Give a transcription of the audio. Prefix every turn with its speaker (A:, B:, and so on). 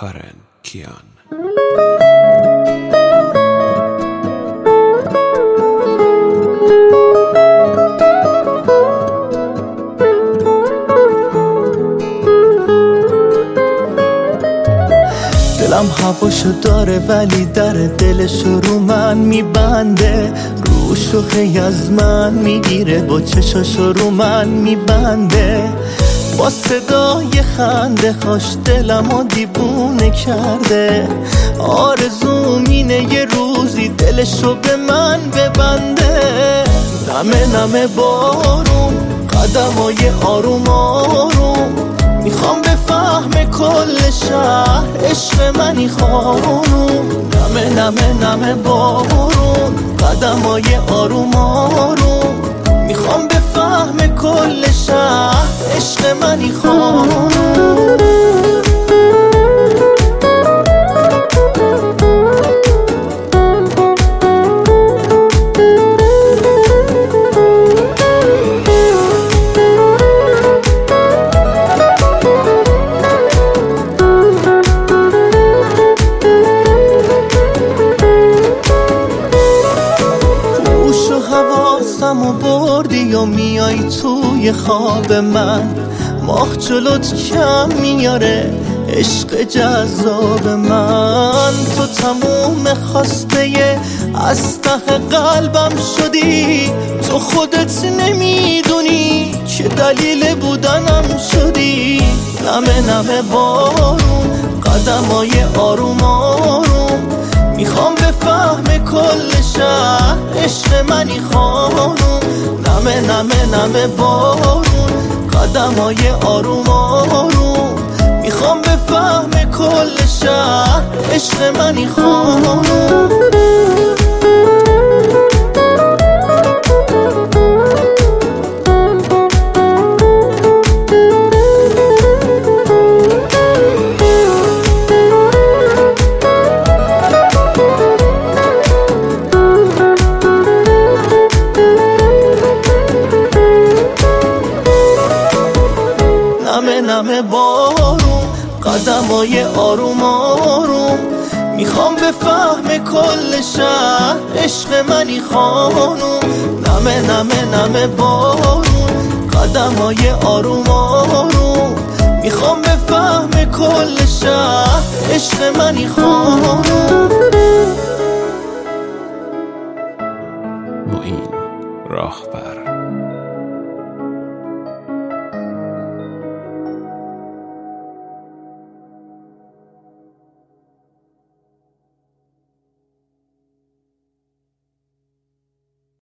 A: کارن کیان.
B: دلم هواشو داره ولی در دلشو رو من میبنده، روشو خی از من میگیره با چشاشو رو من میبنده، با صدای خنده هاش دلمو دیوونه کرده، آرزوم اینه یه روزی دلشو به من ببنده. نمه نمه بارون قدمای آروم آروم، میخوام بفهم کل شهر عشق منی خانوم. نمه نمه نمه بارون قدمای آروم آروم، میخوام بفهم کل شهر عشق منی خانوم. حواسمو بردی و میای توی خواب من، ماه جلوت کم میاره عشق جذاب من، تو تموم خواسته از ته قلبم شدی، تو خودت نمیدونی که دلیل بودنم شدی. نمه نمه بارون قدمای آروم آروم، میخوام بفهم کل شهر عشق منی خانوم. نمه نمه نمه بارون قدمای آروم آروم، میخوام بفهم کل شهر عشق منی خانوم. نمه نمه بارون قدمای آروم آروم، میخوام بفهم کل شهر عشق منی خانوم. نمه نمه نمه بارون قدمای آروم آروم، میخوام بفهم کل شهر عشق منی خانوم.
A: معین راهبر